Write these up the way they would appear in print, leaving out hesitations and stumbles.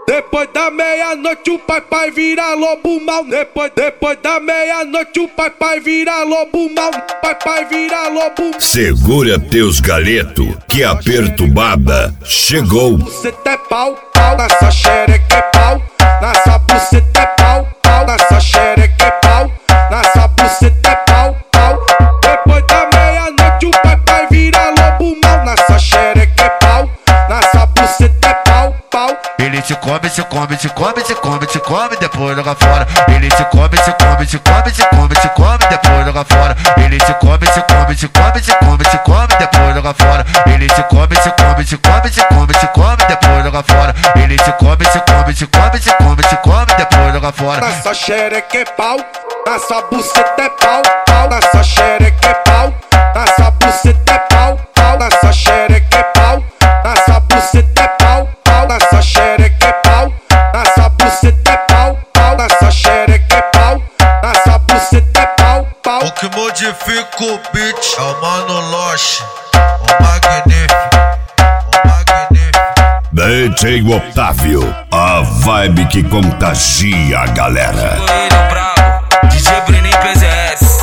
Depois da meia-noite o pai vira lobo mal. Depois da meia-noite o pai vira lobo mal. Pai vira lobo mal. Segura teus galetos, que a perturbada chegou. Buceta é pau, nessa xereca é pau. Nessa buceta é pau, nessa xereca é pau. Nessa buceta é pau. Depois da meia-noite o pai vira lobo mal. Nessa xereca é pau, nessa buceta é pau. Ele te come, te come, te come, te come, te come, depois joga fora. Ele te come, te come, te come, te come, te come, depois joga fora. Ele te come, te come, te come, te come, te come, depois joga fora. Ele te come, te come, te come, te come, te come, depois joga fora. Ele te come, te come, te come, te come, te come, depois joga fora. Nessa xereca é pau, nessa buceta é pau. Nessa xereca é pau, nessa buceta é pau. Nessa xereca é pau, nessa buceta é pau. Nessa xereca é pau, nessa buceta é pau. Nessa xereca é pau, nessa buceta é pau. O que modifica o beat é o Mano Loche, o magnífico, o magnífico. DJ Otávio, a vibe que contagia a galera. Coelho brabo, DJ Breninho PZS.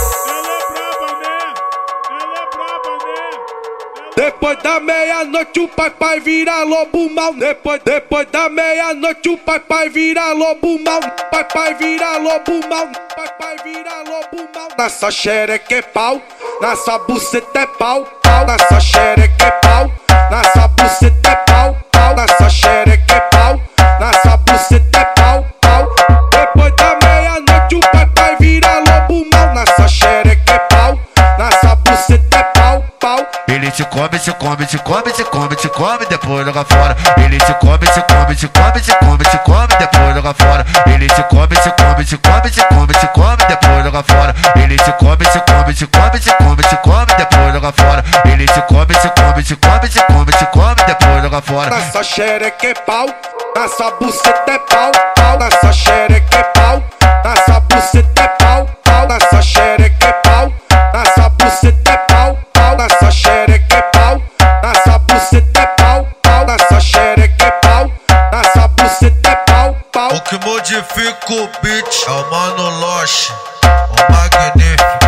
Depois da meia-noite o pai vira lobo mal. Depois da meia-noite o pai vira lobo mal. Pai vira lobo mal. Pai vira lobo mal. Nessa xereca é pau, nessa buceta é pau. Nessa xereca é pau, nessa buceta é pau. Nessa xereca é pau, nessa buceta é pau. Depois da meia-noite o pai vira lobo mal. Nessa xereca é pau, nessa buceta é pau. Ele te come, te come, te come, te come, te come, depois joga fora. Ele te come, te come, te come, te come, te come, depois joga fora. Ele te come, te come, te come, te come, te come, depois joga fora. Ele te come, te come, te come, te come, te come, depois joga fora. Ele te come, te come, te come, te come, te come, depois joga fora. Nessa xereca é pau, nessa buceta é pau. Nessa xereca é pau, nessa buceta é pau. Nessa xereca é pau, nessa buceta é pau. Nessa xereca é pau, nessa buceta é pau. Nessa xereca é pau, nessa buceta é pau. O que modifica o beat é o Mano Loche, o magnífico.